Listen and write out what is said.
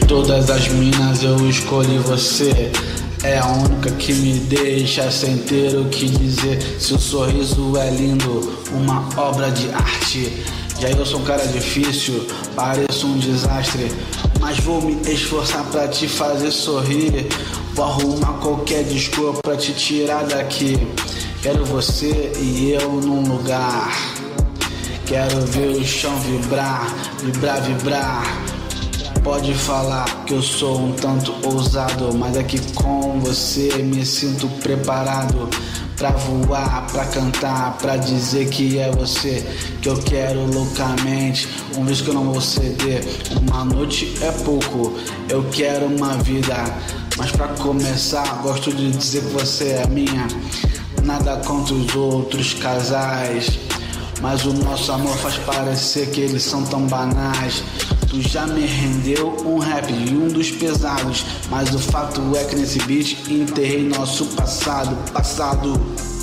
todas as minas eu escolhi você. É a única que me deixa sem ter o que dizer. Seu sorriso é lindo, uma obra de arte. Já eu sou um cara difícil, pareço um desastre, mas vou me esforçar pra te fazer sorrir. Vou arrumar qualquer desculpa pra te tirar daqui. Quero você e eu num lugar. Quero ver o chão vibrar, vibrar, vibrar. Pode falar que eu sou um tanto ousado, mas aqui com você me sinto preparado pra voar, pra cantar, pra dizer que é você que eu quero loucamente. Um vez que eu não vou ceder, uma noite é pouco, eu quero uma vida. Mas pra começar, gosto de dizer que você é minha. Nada contra os outros casais, mas o nosso amor faz parecer que eles são tão banais. Tu já me rendeu um rap e um dos pesados, mas o fato é que nesse beat enterrei nosso passado.